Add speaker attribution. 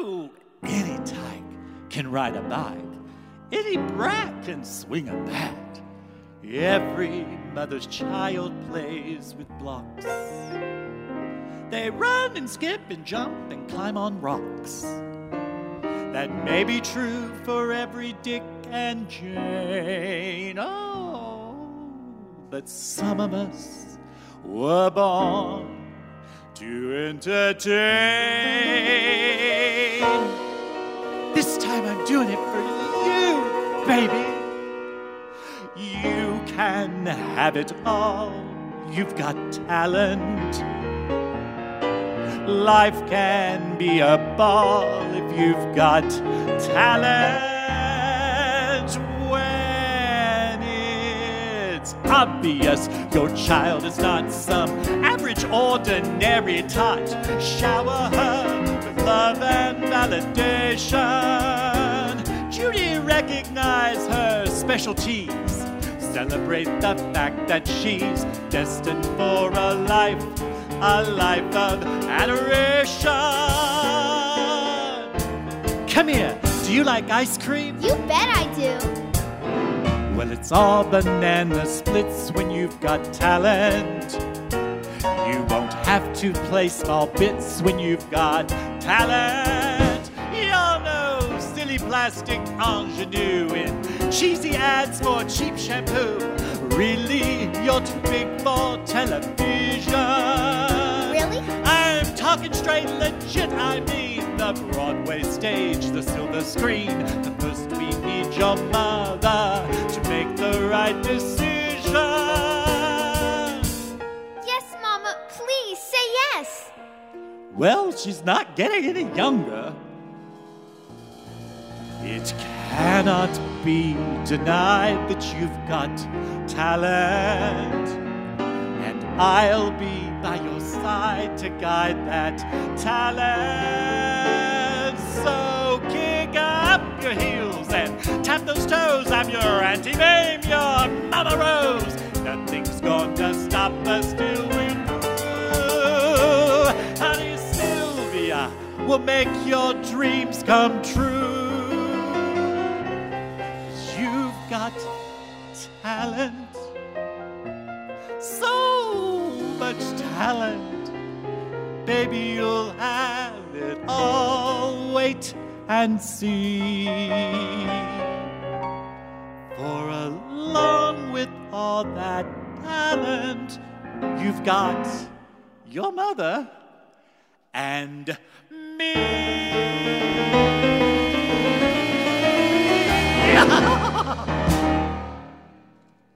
Speaker 1: Ooh, any tyke can ride a bike. Any brat can swing a bat. Every mother's child plays with blocks. They run and skip and jump and climb on rocks. That may be true for every Dick and Jane. Oh, but some of us were born to entertain. This time I'm doing it for you, baby. You can have it all. You've got talent. Life can be a ball if you've got talent. When it's obvious your child is not some average, ordinary tot, shower her with love and validation. Judy, recognize her specialties. Celebrate the fact that she's destined for a life of adoration. Come here, do you like ice cream?
Speaker 2: You bet I do.
Speaker 1: Well, it's all banana splits when you've got talent. You won't have to play small bits when you've got talent. You're no silly plastic ingenue in cheesy ads for cheap shampoo. Really, you're too big for television.
Speaker 2: Really?
Speaker 1: I'm talking straight legit, I mean the Broadway stage, the silver screen. But first we need your mother to make the right decision.
Speaker 2: Yes, Mama, please say yes.
Speaker 1: Well, she's not getting any younger. It cannot be denied that you've got talent, and I'll be by your side to guide that talent. So kick up your heels and tap those toes. I'm your Auntie Mame, your Mama Rose. Nothing's gonna stop us till we move. Honey Sylvia will make your dreams come true. You've got talent, so much talent. Baby, you'll have it all. Wait and see. For along with all that talent, you've got your mother and me.